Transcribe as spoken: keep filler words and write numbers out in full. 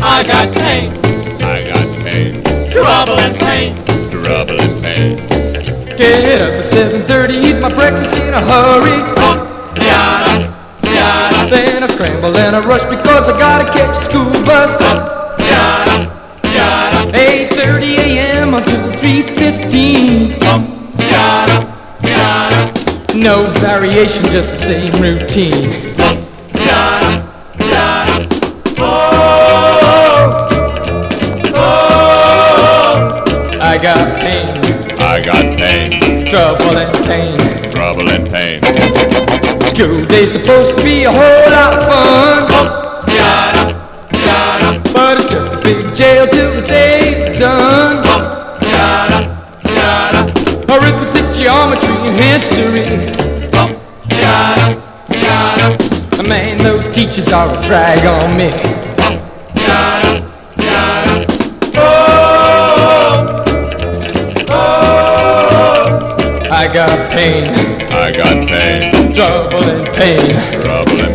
I got pain, I got pain, trouble and pain. trouble and pain. Get up at seven thirty, eat my breakfast in a hurry. Yada, yada, Then I scramble and I rush because I gotta catch a school bus. yada, yada, eight thirty a.m. until three fifteen. yada, yada, No variation, just the same routine. yada, yada. Oh, oh, I got pain, I got pain, trouble and pain. trouble and pain. School day's supposed to be a whole lot of fun, Yada, yada, but it's just a big jail till the day's done. yada, yada, Arithmetic, geometry, and history. yada, yada, Man, those teachers are a drag on me. yada, yada. Oh, oh, I got pain, I got pain, trouble and pain. trouble